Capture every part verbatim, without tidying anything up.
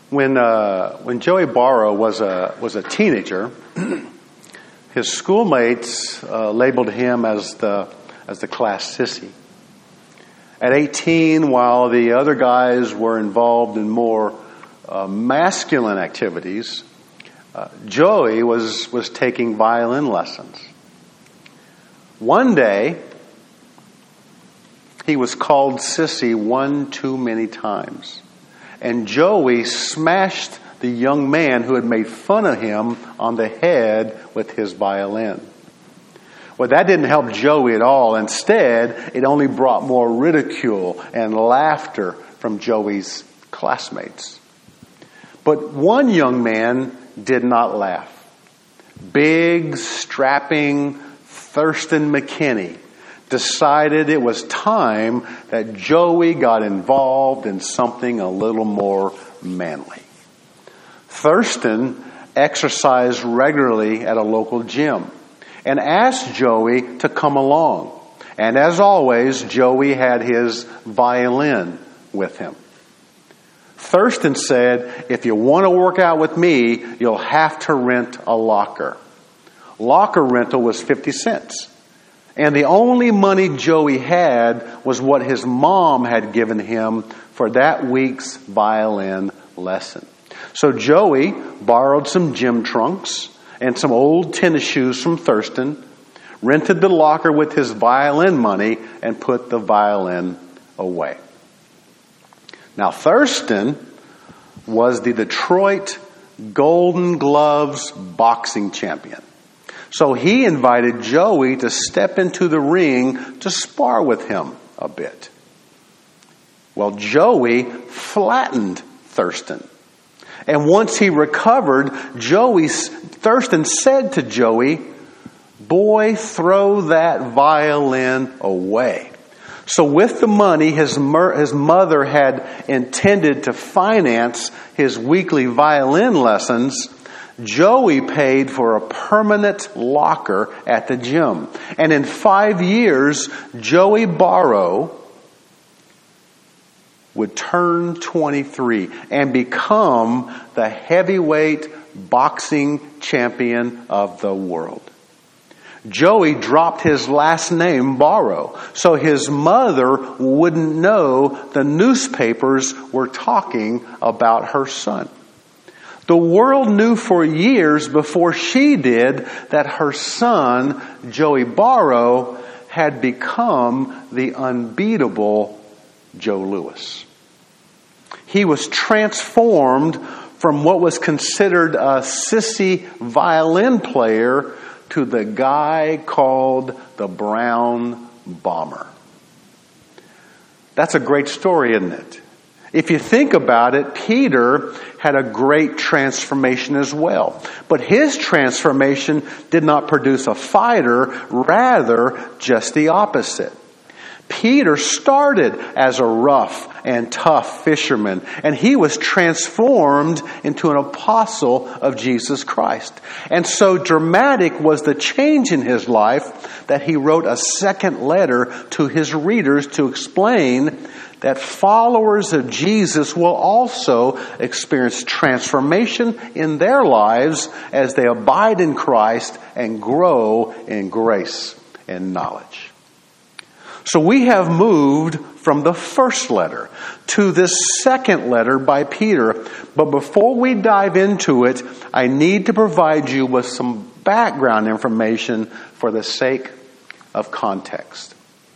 When uh, when Joey Barrow was a was a teenager, his schoolmates uh, labeled him as the as the class sissy. At eighteen, while the other guys were involved in more uh, masculine activities, uh, Joey was was taking violin lessons. One day, he was called sissy one too many times. And Joey smashed the young man who had made fun of him on the head with his violin. Well, that didn't help Joey at all. Instead, it only brought more ridicule and laughter from Joey's classmates. But one young man did not laugh. Big, strapping Thurston McKinney decided it was time that Joey got involved in something a little more manly. Thurston exercised regularly at a local gym and asked Joey to come along. And as always, Joey had his violin with him. Thurston said, "If you want to work out with me, you'll have to rent a locker." Locker rental was fifty cents. And the only money Joey had was what his mom had given him for that week's violin lesson. So Joey borrowed some gym trunks and some old tennis shoes from Thurston, rented the locker with his violin money, and put the violin away. Now Thurston was the Detroit Golden Gloves boxing champion. So he invited Joey to step into the ring to spar with him a bit. Well, Joey flattened Thurston. And once he recovered, Joey, Thurston said to Joey, "Boy, throw that violin away." So with the money his, mer- his mother had intended to finance his weekly violin lessons, Joey paid for a permanent locker at the gym. And in five years, Joey Barrow would turn twenty-three and become the heavyweight boxing champion of the world. Joey dropped his last name, Barrow, so his mother wouldn't know the newspapers were talking about her son. The world knew for years before she did that her son, Joey Barrow, had become the unbeatable Joe Louis. He was transformed from what was considered a sissy violin player to the guy called the Brown Bomber. That's a great story, isn't it? If you think about it, Peter had a great transformation as well. But his transformation did not produce a fighter, rather just the opposite. Peter started as a rough and tough fisherman, and he was transformed into an apostle of Jesus Christ. And so dramatic was the change in his life that he wrote a second letter to his readers to explain that followers of Jesus will also experience transformation in their lives as they abide in Christ and grow in grace and knowledge. So we have moved from the first letter to this second letter by Peter. But before we dive into it, I need to provide you with some background information for the sake of context.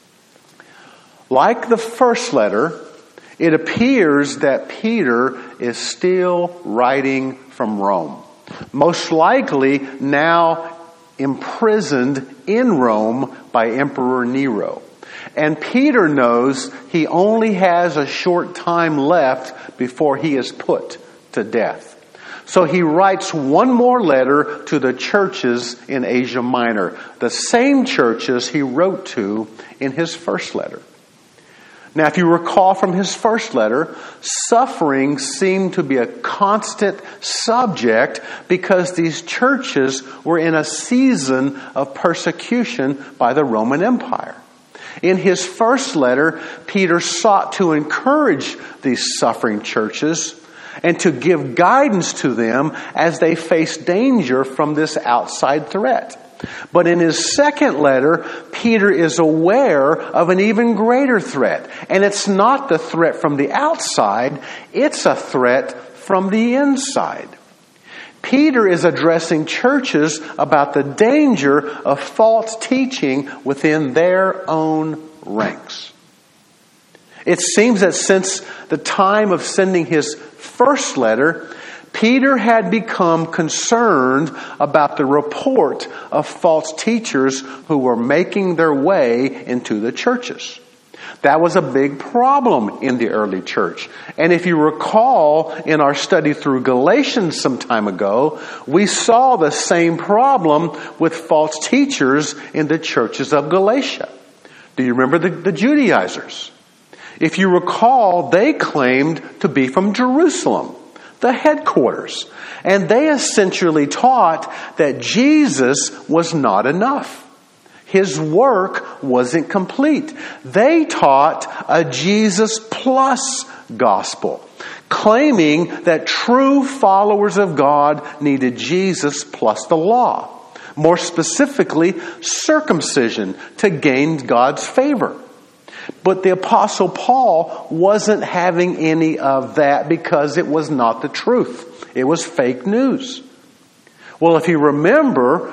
Like the first letter, it appears that Peter is still writing from Rome. Most likely now imprisoned in Rome by Emperor Nero. And Peter knows he only has a short time left before he is put to death. So he writes one more letter to the churches in Asia Minor, the same churches he wrote to in his first letter. Now, if you recall from his first letter, suffering seemed to be a constant subject because these churches were in a season of persecution by the Roman Empire. In his first letter, Peter sought to encourage these suffering churches and to give guidance to them as they face danger from this outside threat. But in his second letter, Peter is aware of an even greater threat. And it's not the threat from the outside, it's a threat from the inside. Peter is addressing churches about the danger of false teaching within their own ranks. It seems that since the time of sending his first letter, Peter had become concerned about the report of false teachers who were making their way into the churches. That was a big problem in the early church. And if you recall in our study through Galatians some time ago, we saw the same problem with false teachers in the churches of Galatia. Do you remember the, the Judaizers? If you recall, they claimed to be from Jerusalem, the headquarters. And they essentially taught that Jesus was not enough. His work wasn't complete. They taught a Jesus plus gospel, claiming that true followers of God needed Jesus plus the law. More specifically, circumcision to gain God's favor. But the Apostle Paul wasn't having any of that because it was not the truth. It was fake news. Well, if you remember,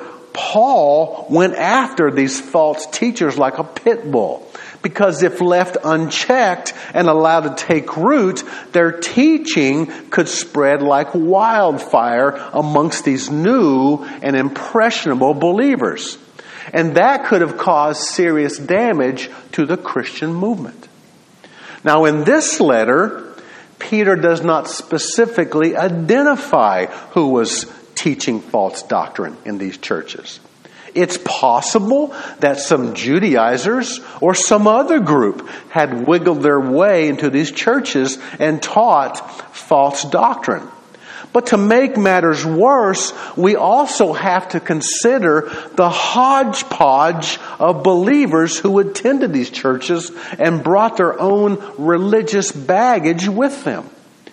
Paul went after these false teachers like a pit bull. Because if left unchecked and allowed to take root, their teaching could spread like wildfire amongst these new and impressionable believers. And that could have caused serious damage to the Christian movement. Now, in this letter, Peter does not specifically identify who was teaching false doctrine in these churches. It's possible that some Judaizers or some other group had wiggled their way into these churches and taught false doctrine. But to make matters worse, we also have to consider the hodgepodge of believers who attended these churches and brought their own religious baggage with them.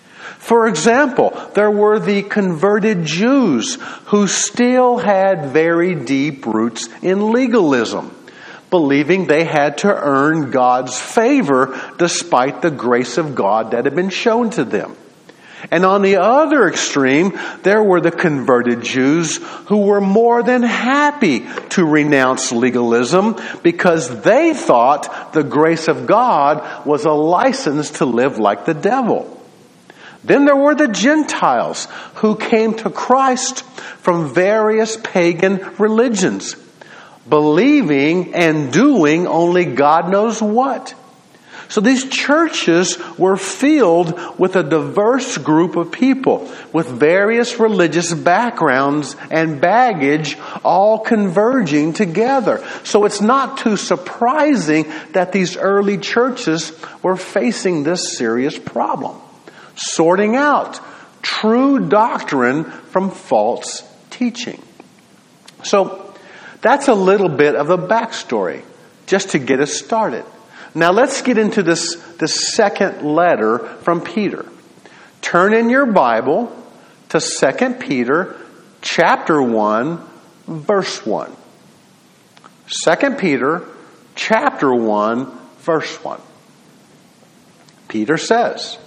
For example, there were the converted Jews who still had very deep roots in legalism, believing they had to earn God's favor despite the grace of God that had been shown to them. And on the other extreme, there were the converted Jews who were more than happy to renounce legalism because they thought the grace of God was a license to live like the devil. Then there were the Gentiles who came to Christ from various pagan religions, believing and doing only God knows what. So these churches were filled with a diverse group of people with various religious backgrounds and baggage all converging together. So it's not too surprising that these early churches were facing this serious problem, sorting out true doctrine from false teaching. So that's a little bit of the backstory, just to get us started. Now let's get into this, this second letter from Peter. Turn in your Bible to Second Peter chapter one, verse one. Second Peter chapter one, verse one. Peter says,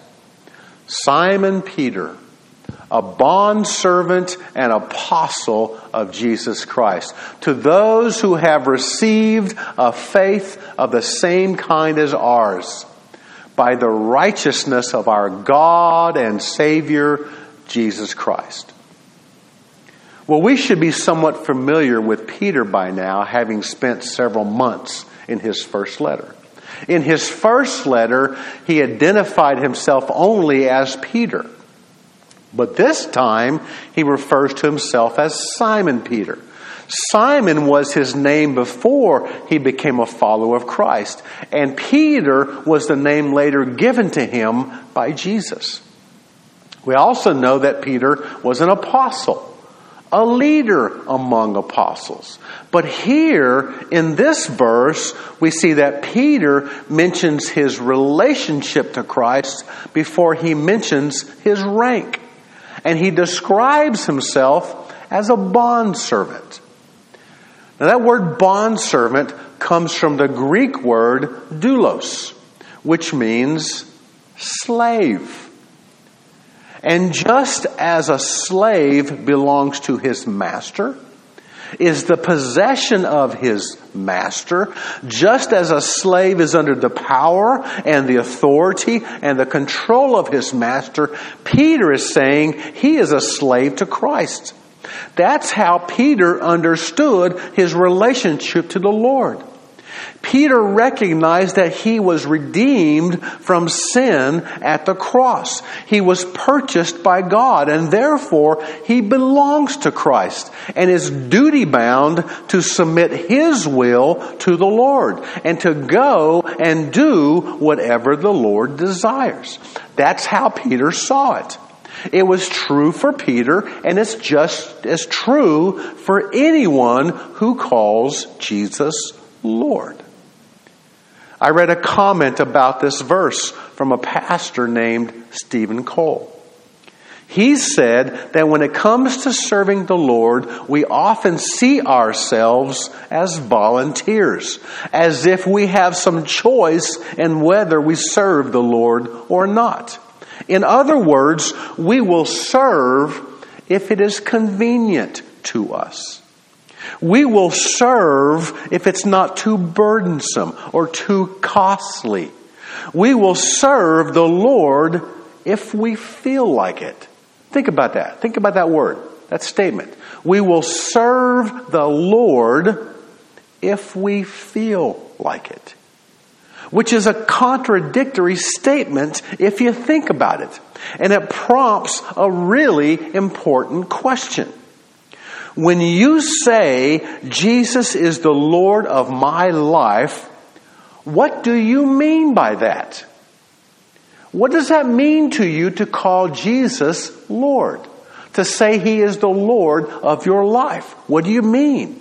Simon Peter, a bondservant and apostle of Jesus Christ, to those who have received a faith of the same kind as ours, by the righteousness of our God and Savior, Jesus Christ. Well, we should be somewhat familiar with Peter by now, having spent several months in his first letter. In his first letter, he identified himself only as Peter. But this time, he refers to himself as Simon Peter. Simon was his name before he became a follower of Christ. And Peter was the name later given to him by Jesus. We also know that Peter was an apostle. a leader among apostles. But here, in this verse, we see that Peter mentions his relationship to Christ before he mentions his rank. And he describes himself as a bondservant. Now that word bondservant comes from the Greek word doulos, which means slave. And just as a slave belongs to his master, is the possession of his master, just as a slave is under the power and the authority and the control of his master, Peter is saying he is a slave to Christ. That's how Peter understood his relationship to the Lord. Peter recognized that he was redeemed from sin at the cross. He was purchased by God, and therefore he belongs to Christ and is duty-bound to submit his will to the Lord and to go and do whatever the Lord desires. That's how Peter saw it. It was true for Peter, and it's just as true for anyone who calls Jesus Lord. I read a comment about this verse from a pastor named Stephen Cole. He said that when it comes to serving the Lord, we often see ourselves as volunteers, as if we have some choice in whether we serve the Lord or not. In other words, we will serve if it is convenient to us. We will serve if it's not too burdensome or too costly. We will serve the Lord if we feel like it. Think about that. Think about that word, that statement. We will serve the Lord if we feel like it. Which is a contradictory statement if you think about it. And it prompts a really important question. When you say, Jesus is the Lord of my life, what do you mean by that? What does that mean to you to call Jesus Lord? To say He is the Lord of your life? What do you mean?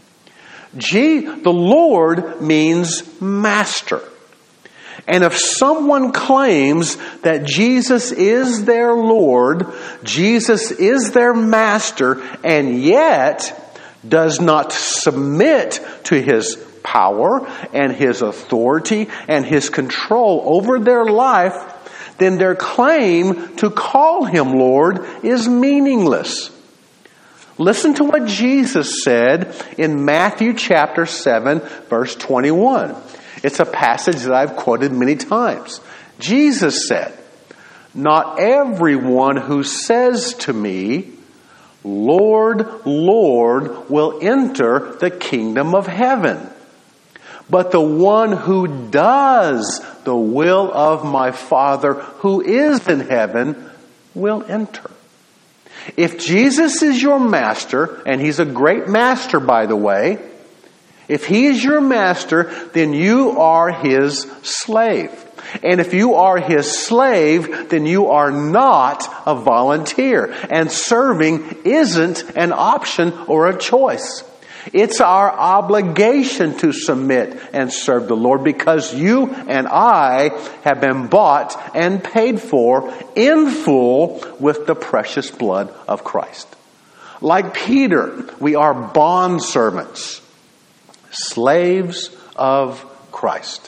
G, the Lord means master. And if someone claims that Jesus is their Lord, Jesus is their master, and yet does not submit to His power and His authority and His control over their life, then their claim to call Him Lord is meaningless. Listen to what Jesus said in Matthew chapter seven, verse twenty-one. It's a passage that I've quoted many times. Jesus said, "Not everyone who says to me, 'Lord, Lord,' will enter the kingdom of heaven, but the one who does the will of my Father who is in heaven will enter." If Jesus is your master, and He's a great master, by the way, if He is your master, then you are His slave. And if you are His slave, then you are not a volunteer. And serving isn't an option or a choice. It's our obligation to submit and serve the Lord because you and I have been bought and paid for in full with the precious blood of Christ. Like Peter, we are bondservants, slaves of Christ.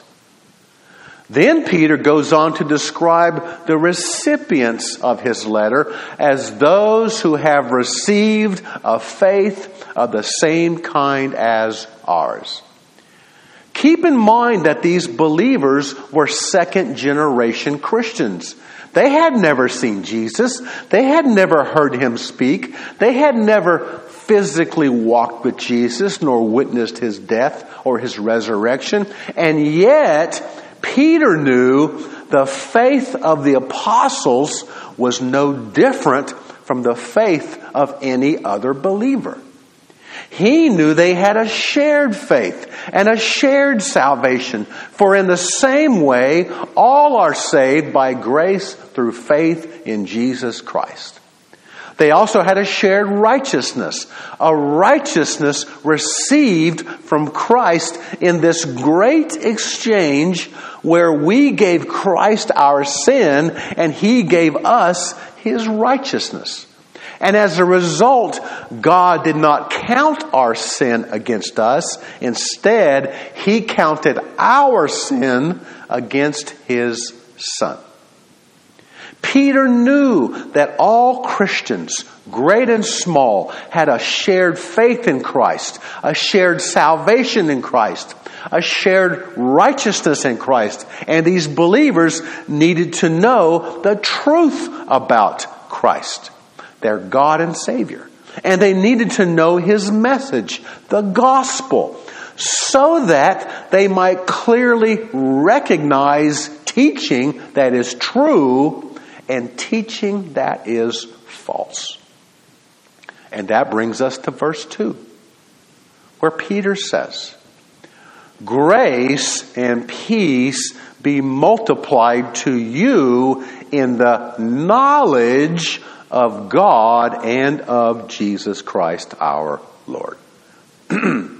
Then Peter goes on to describe the recipients of his letter as those who have received a faith of the same kind as ours. Keep in mind that these believers were second generation Christians. They had never seen Jesus. They had never heard Him speak. They had never physically walked with Jesus nor witnessed His death or His resurrection. And yet, Peter knew the faith of the apostles was no different from the faith of any other believer. He knew they had a shared faith and a shared salvation. For in the same way, all are saved by grace through faith in Jesus Christ. They also had a shared righteousness, a righteousness received from Christ in this great exchange where we gave Christ our sin and He gave us His righteousness. And as a result, God did not count our sin against us. Instead, He counted our sin against His Son. Peter knew that all Christians, great and small, had a shared faith in Christ, a shared salvation in Christ, a shared righteousness in Christ. And these believers needed to know the truth about Christ, their God and Savior. And they needed to know His message, the gospel, so that they might clearly recognize teaching that is true and teaching that is false. And that brings us to verse two, where Peter says, "Grace and peace be multiplied to you in the knowledge of God and of Jesus Christ our Lord." In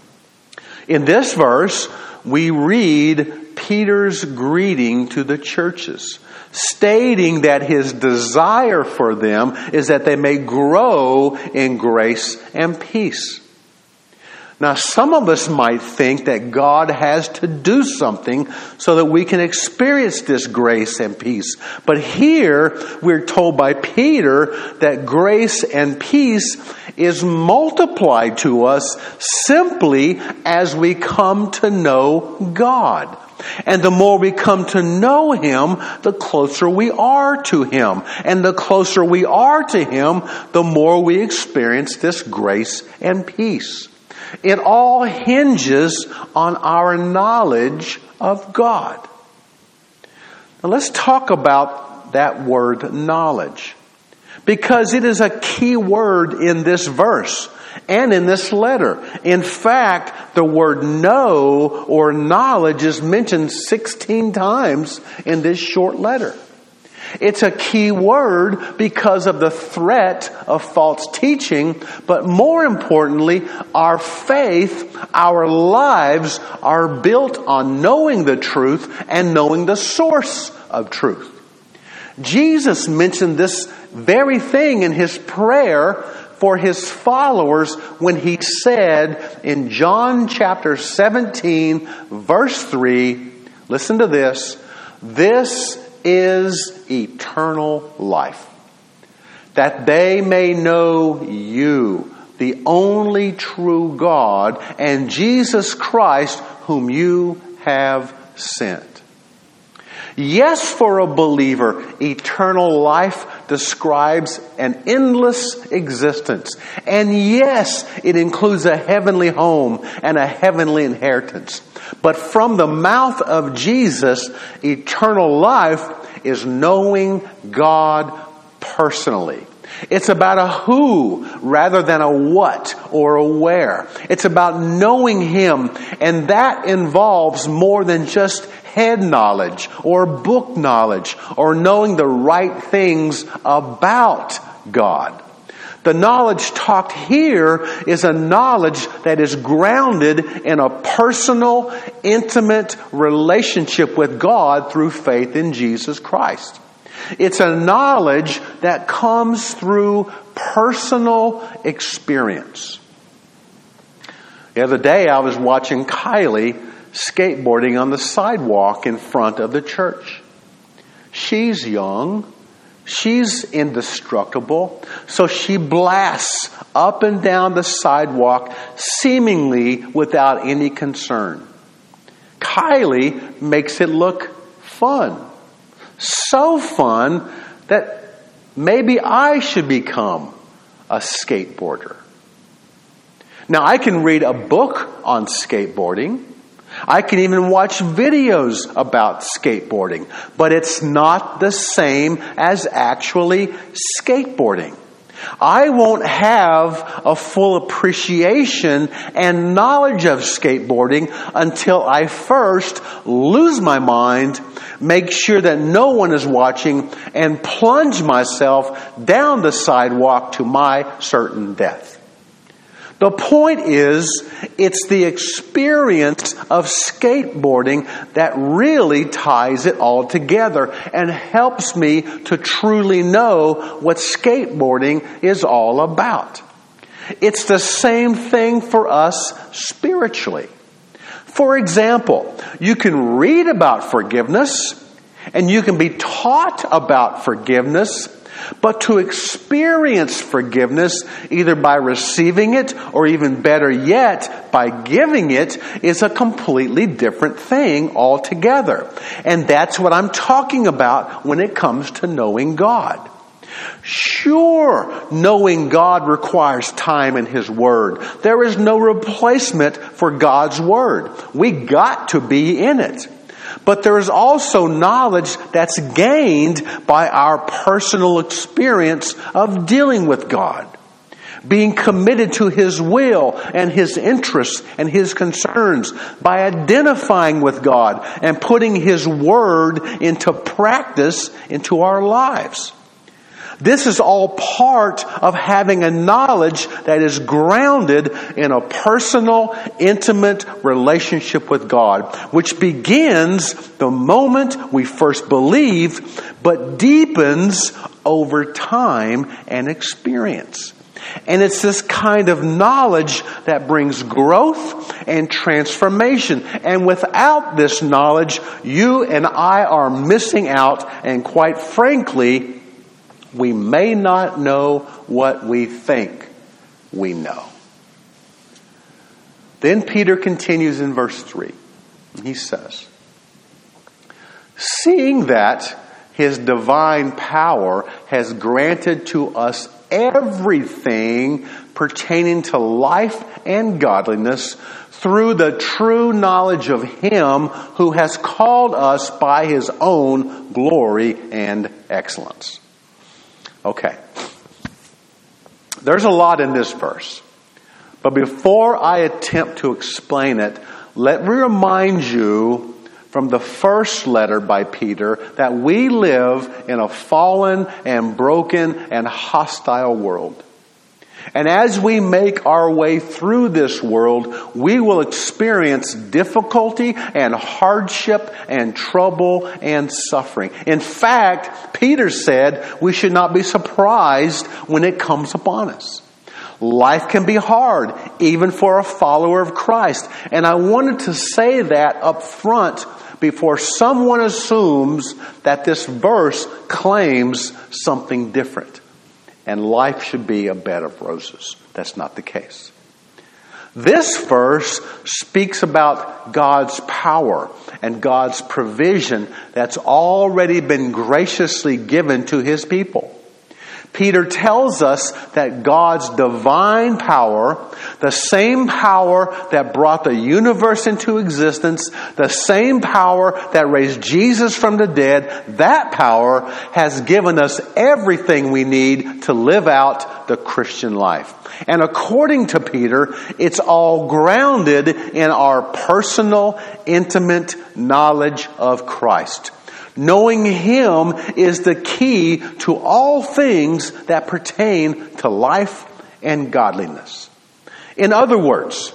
this verse, we read Peter's greeting to the churches, stating that his desire for them is that they may grow in grace and peace. Now, some of us might think that God has to do something so that we can experience this grace and peace. But here, we're told by Peter that grace and peace is multiplied to us simply as we come to know God. And the more we come to know Him, the closer we are to Him. And the closer we are to Him, the more we experience this grace and peace. It all hinges on our knowledge of God. Now let's talk about that word knowledge, because it is a key word in this verse and in this letter. In fact, the word know or knowledge is mentioned sixteen times in this short letter. It's a key word because of the threat of false teaching, but more importantly, our faith, our lives are built on knowing the truth and knowing the source of truth. Jesus mentioned this very thing in His prayer for His followers when He said in John chapter seventeen, verse three, listen to this, "This is eternal life, that they may know you, the only true God, and Jesus Christ, whom you have sent." Yes, for a believer, eternal life describes an endless existence. And yes, it includes a heavenly home and a heavenly inheritance. But from the mouth of Jesus, eternal life is knowing God personally. It's about a who rather than a what or a where. It's about knowing Him, and that involves more than just head knowledge or book knowledge or knowing the right things about God. The knowledge talked here is a knowledge that is grounded in a personal, intimate relationship with God through faith in Jesus Christ. It's a knowledge that comes through personal experience. The other day I was watching Kylie skateboarding on the sidewalk in front of the church. She's young. She's indestructible. So she blasts up and down the sidewalk seemingly without any concern. Kylie makes it look fun. So fun that maybe I should become a skateboarder. Now, I can read a book on skateboarding. I can even watch videos about skateboarding, but it's not the same as actually skateboarding. I won't have a full appreciation and knowledge of skateboarding until I first lose my mind, make sure that no one is watching, and plunge myself down the sidewalk to my certain death. The point is, it's the experience of skateboarding that really ties it all together and helps me to truly know what skateboarding is all about. It's the same thing for us spiritually. For example, you can read about forgiveness and you can be taught about forgiveness, but to experience forgiveness, either by receiving it or even better yet, by giving it, is a completely different thing altogether. And that's what I'm talking about when it comes to knowing God. Sure, knowing God requires time in His Word. There is no replacement for God's Word. We got to be in it. But there is also knowledge that's gained by our personal experience of dealing with God. Being committed to His will and His interests and His concerns by identifying with God and putting His Word into practice into our lives. This is all part of having a knowledge that is grounded in a personal, intimate relationship with God, which begins the moment we first believe, but deepens over time and experience. And it's this kind of knowledge that brings growth and transformation. And without this knowledge, you and I are missing out, and quite frankly, we may not know what we think we know. Then Peter continues in verse three. He says, seeing that His divine power has granted to us everything pertaining to life and godliness through the true knowledge of Him who has called us by His own glory and excellence. Okay. There's a lot in this verse. But before I attempt to explain it, let me remind you from the first letter by Peter that we live in a fallen and broken and hostile world. And as we make our way through this world, we will experience difficulty and hardship and trouble and suffering. In fact, Peter said we should not be surprised when it comes upon us. Life can be hard, even for a follower of Christ. And I wanted to say that up front before someone assumes that this verse claims something different. And life should be a bed of roses. That's not the case. This verse speaks about God's power and God's provision that's already been graciously given to His people. Peter tells us that God's divine power, the same power that brought the universe into existence, the same power that raised Jesus from the dead, that power has given us everything we need to live out the Christian life. And according to Peter, it's all grounded in our personal, intimate knowledge of Christ. Knowing Him is the key to all things that pertain to life and godliness. In other words,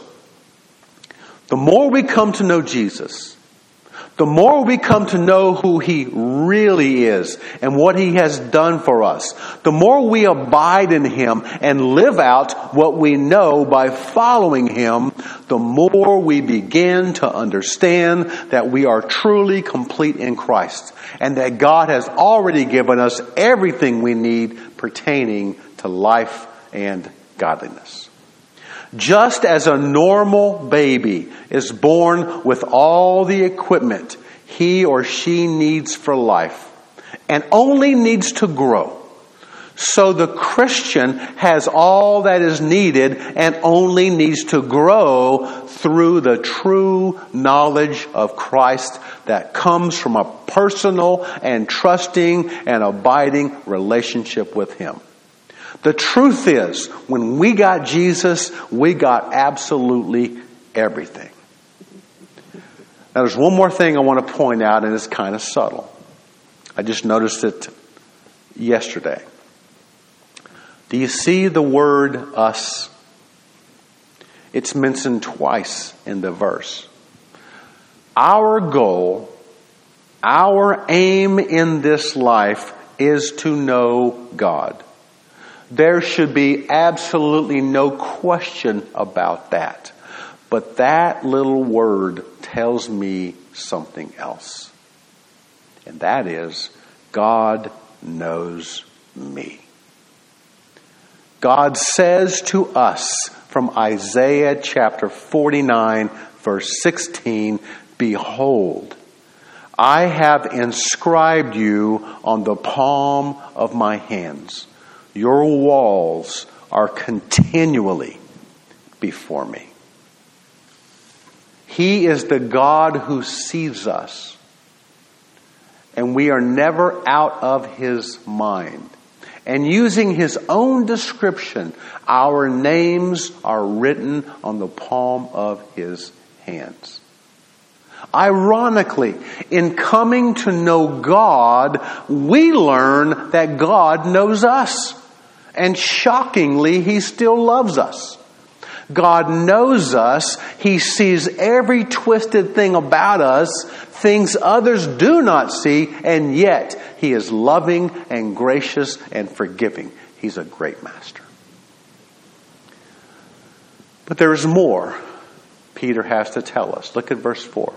the more we come to know Jesus, the more we come to know who He really is and what He has done for us, the more we abide in Him and live out what we know by following Him, the more we begin to understand that we are truly complete in Christ and that God has already given us everything we need pertaining to life and godliness. Just as a normal baby is born with all the equipment he or she needs for life and only needs to grow, so the Christian has all that is needed and only needs to grow through the true knowledge of Christ that comes from a personal and trusting and abiding relationship with Him. The truth is, when we got Jesus, we got absolutely everything. Now, there's one more thing I want to point out, and it's kind of subtle. I just noticed it yesterday. Do you see the word us? It's mentioned twice in the verse. Our goal, our aim in this life is to know God. There should be absolutely no question about that. But that little word tells me something else. And that is, God knows me. God says to us from Isaiah chapter forty-nine, verse sixteen, behold, I have inscribed you on the palm of my hands. Your walls are continually before me. He is the God who sees us. And we are never out of His mind. And using His own description, our names are written on the palm of His hands. Ironically, in coming to know God, we learn that God knows us. And shockingly, He still loves us. God knows us. He sees every twisted thing about us, things others do not see, and yet He is loving and gracious and forgiving. He's a great master. But there is more Peter has to tell us. Look at verse four.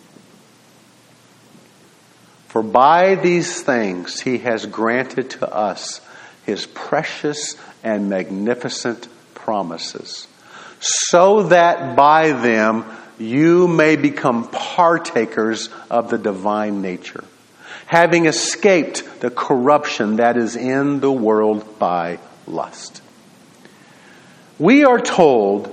For by these things He has granted to us His precious and magnificent promises, so that by them you may become partakers of the divine nature, having escaped the corruption that is in the world by lust. We are told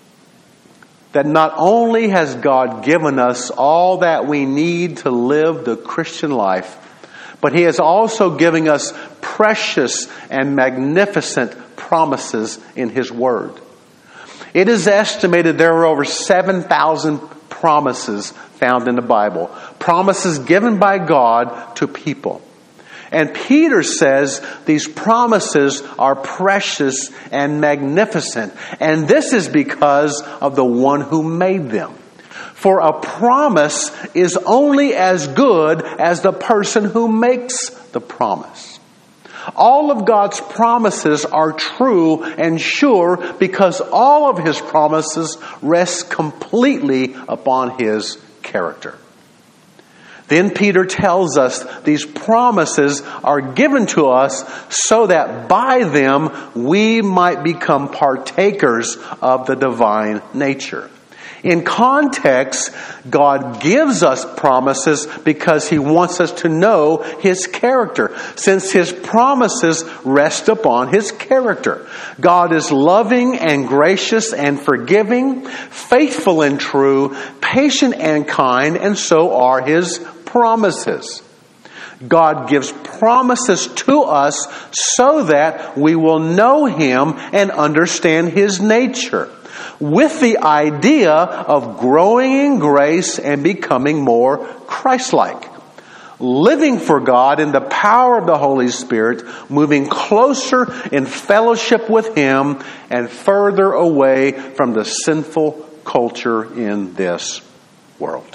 that not only has God given us all that we need to live the Christian life, but He is also giving us precious and magnificent promises in His Word. It is estimated there are over seven thousand promises found in the Bible. Promises given by God to people. And Peter says these promises are precious and magnificent. And this is because of the one who made them. For a promise is only as good as the person who makes the promise. All of God's promises are true and sure because all of His promises rest completely upon His character. Then Peter tells us these promises are given to us so that by them we might become partakers of the divine nature. In context, God gives us promises because He wants us to know His character, since His promises rest upon His character. God is loving and gracious and forgiving, faithful and true, patient and kind, and so are His promises. God gives promises to us so that we will know Him and understand His nature, with the idea of growing in grace and becoming more Christ-like. Living for God in the power of the Holy Spirit, moving closer in fellowship with Him and further away from the sinful culture in this world.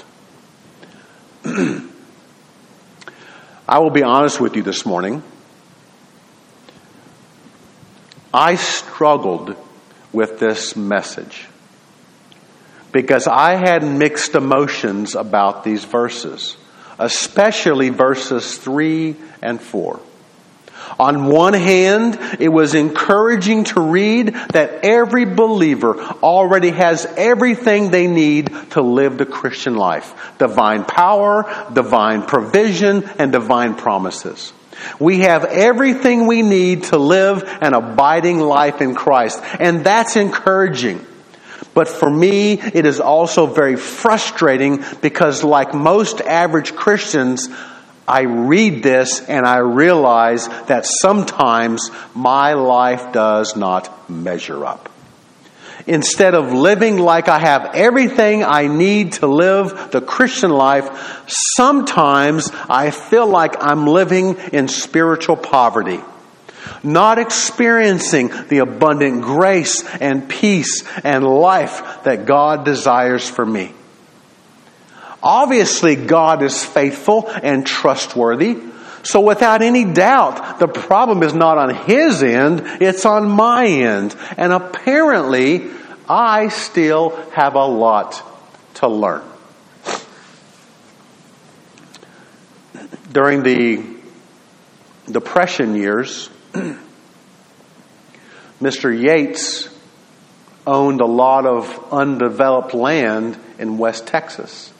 I will be honest with you this morning. I struggled with this message because I had mixed emotions about these verses, especially verses three and four. On one hand, it was encouraging to read that every believer already has everything they need to live the Christian life. Divine power, divine provision, and divine promises. We have everything we need to live an abiding life in Christ. And that's encouraging. But for me, it is also very frustrating because like most average Christians, I read this and I realize that sometimes my life does not measure up. Instead of living like I have everything I need to live the Christian life, sometimes I feel like I'm living in spiritual poverty, not experiencing the abundant grace and peace and life that God desires for me. Obviously, God is faithful and trustworthy. So without any doubt, the problem is not on His end, it's on my end. And apparently, I still have a lot to learn. During the Depression years, Mister Yates owned a lot of undeveloped land in West Texas.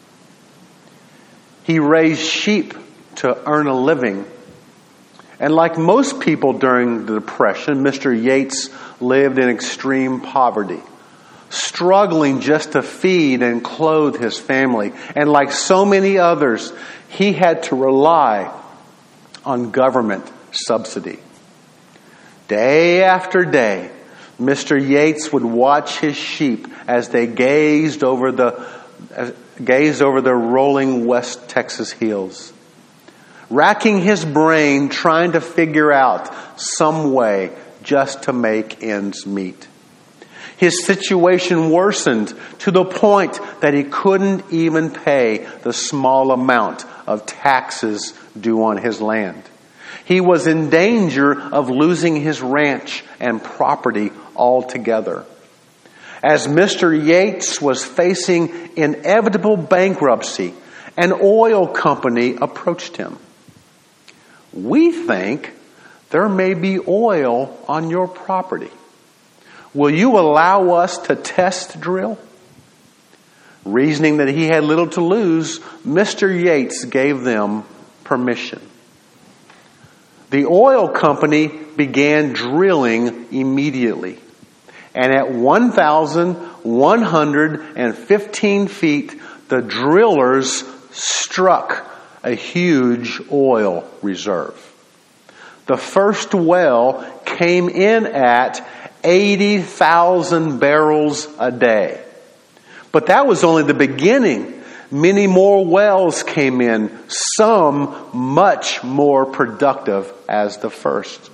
He raised sheep to earn a living. And like most people during the Depression, Mister Yates lived in extreme poverty, struggling just to feed and clothe his family. And like so many others, he had to rely on government subsidy. Day after day, Mister Yates would watch his sheep as they gazed over the uh, gazed over the rolling West Texas hills, racking his brain trying to figure out some way just to make ends meet. His situation worsened to the point that he couldn't even pay the small amount of taxes due on his land. He was in danger of losing his ranch and property altogether. As Mister Yates was facing inevitable bankruptcy, an oil company approached him. "We think there may be oil on your property. Will you allow us to test drill?" Reasoning that he had little to lose, Mister Yates gave them permission. The oil company began drilling immediately. And at one thousand one hundred fifteen feet, the drillers struck a huge oil reserve. The first well came in at eighty thousand barrels a day. But that was only the beginning. Many more wells came in, some much more productive as the first.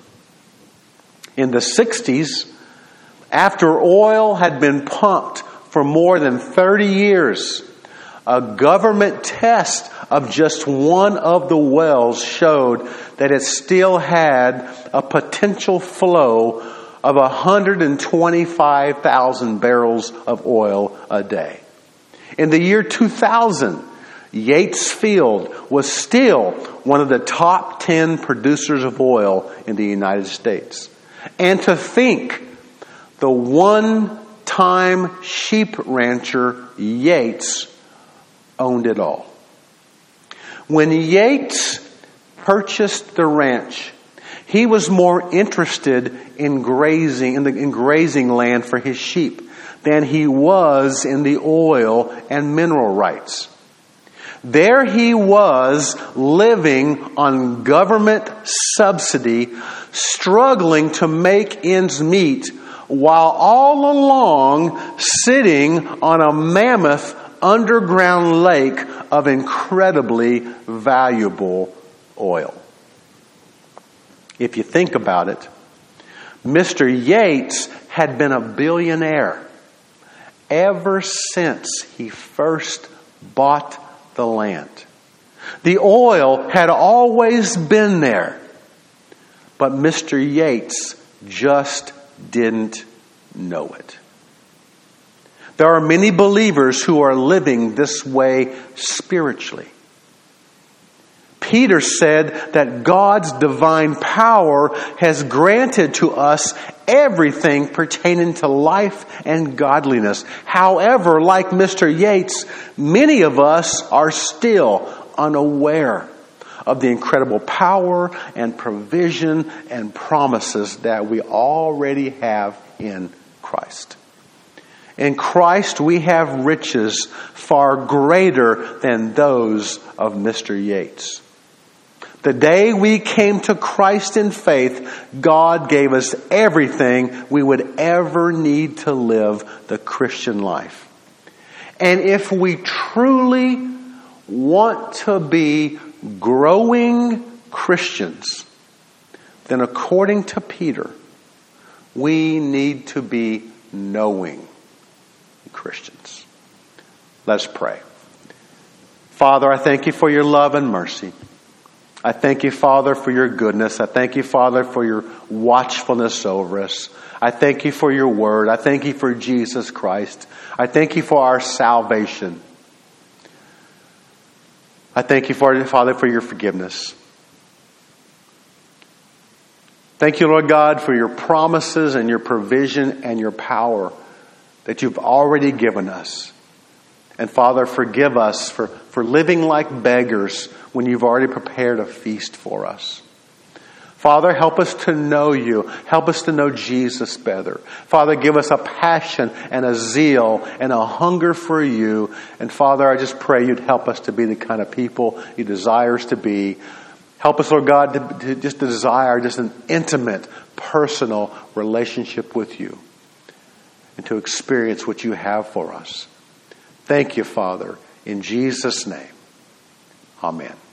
In the sixties, after oil had been pumped for more than thirty years, a government test of just one of the wells showed that it still had a potential flow of one hundred twenty-five thousand barrels of oil a day. In the year two thousand, Yates Field was still one of the top ten producers of oil in the United States. And to think, the one-time sheep rancher Yates owned it all. When Yates purchased the ranch, he was more interested in grazing in the in grazing land for his sheep than he was in the oil and mineral rights. There he was living on government subsidy, struggling to make ends meet, while all along sitting on a mammoth underground lake of incredibly valuable oil. If you think about it, Mister Yates had been a billionaire ever since he first bought the land. The oil had always been there, but Mister Yates just didn't know it. There are many believers who are living this way spiritually. Peter said that God's divine power has granted to us everything pertaining to life and godliness. However, like Mister Yates, many of us are still unaware of the incredible power and provision and promises that we already have in Christ. In Christ, we have riches far greater than those of Mister Yates. The day we came to Christ in faith, God gave us everything we would ever need to live the Christian life. And if we truly want to be growing Christians, then according to Peter, we need to be knowing Christians. Let's pray. Father, I thank you for your love and mercy. I thank you, Father, for your goodness. I thank you, Father, for your watchfulness over us. I thank you for your word. I thank you for Jesus Christ. I thank you for our salvation. I thank you, for, Father, for your forgiveness. Thank you, Lord God, for your promises and your provision and your power that you've already given us. And Father, forgive us for, for living like beggars when you've already prepared a feast for us. Father, help us to know you. Help us to know Jesus better. Father, give us a passion and a zeal and a hunger for you. And Father, I just pray you'd help us to be the kind of people you desire us to be. Help us, Lord God, to, to just desire just an intimate, personal relationship with you and to experience what you have for us. Thank you, Father, in Jesus' name. Amen.